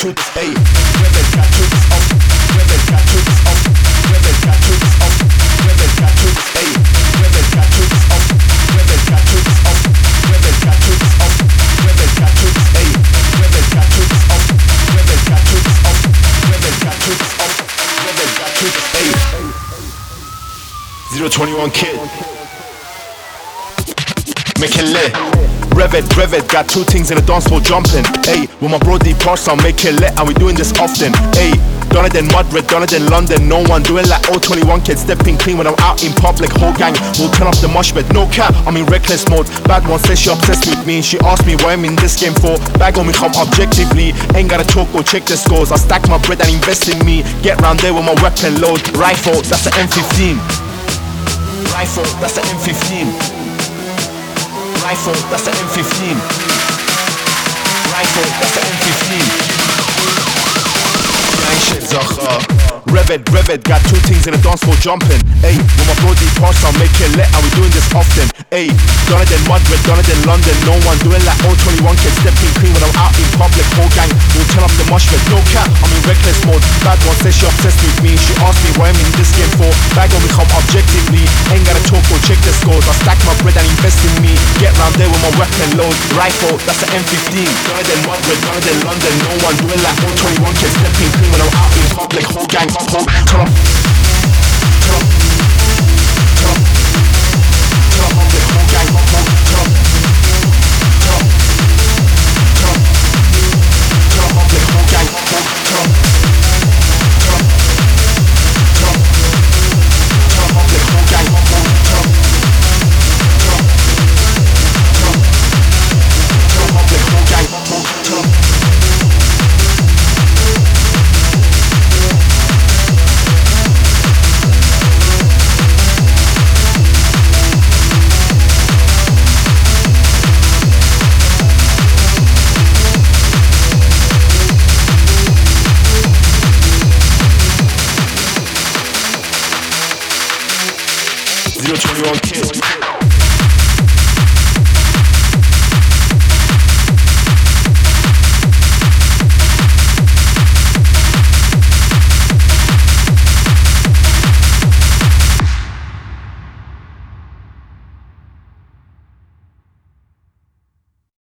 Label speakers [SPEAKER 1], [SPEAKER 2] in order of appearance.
[SPEAKER 1] to this, ayy. Rebel got to this off. Rebel got to this off. Rebel got to this off. Rebel got to this, ayy. Rebel got to this off. Rebel got to this off. Rebel got to this off. Rebel got to this, ayy. Rebel got to this off. Rebel got to this off. Rebel got to this off. Rebel got to this, ayy. 021 Kid. Make it lit. Rev it, got two things in the dance floor jumping. Ayy, with my bro deep parts, I'll make it lit, and we doing this often. Ayy, done it in Madrid, done it in London. No one doing like 021 Kids, stepping clean when I'm out in public. Whole gang will turn off the mosh pit. No cap, I'm in reckless mode. Bad one says she obsessed with me. She asked me why I'm in this game for. Bag on me come objectively. Ain't got a choke, go check the scores. I stack my bread and invest in me. Get round there with my weapon load. Rifle, that's an M15. Rifle, that's an M15. Rifle, that's the M15. Rifle, that's the M15. Gang shit, Rev it, got two things in the dance floor jumping. Ayy, with my bro deep parts, I'll make it lit, and we doing this often. Ayy, done it in Madrid, done it in London. No one doing like 021 Kids, stepping clean when I'm out in public. Whole gang will turn up the mosh pit. No cap, I'm in reckless mode. Bad one says she obsessed with me. She asked me why I'm in this game for. Bag on me come objectively. Ain't got a choke, go check the scores. I stack my bread and invest in me. Get round there with my weapon load. Rifle, that's the M15. Done it in Madrid, done it in London. No one doing like 021 Kids, stepping clean when I'm out in public. Whole gang, turn up, turn up, turn up, turn up, public. Whole gang, turn up, turn up, turn up, turn up, turn up, public. Whole gang, turn up, turn up, turn up, turn up, turn up, public. Whole gang, turn up, turn up, turn up, turn up, turn up, public. Whole gang, turn up. 021 Kid.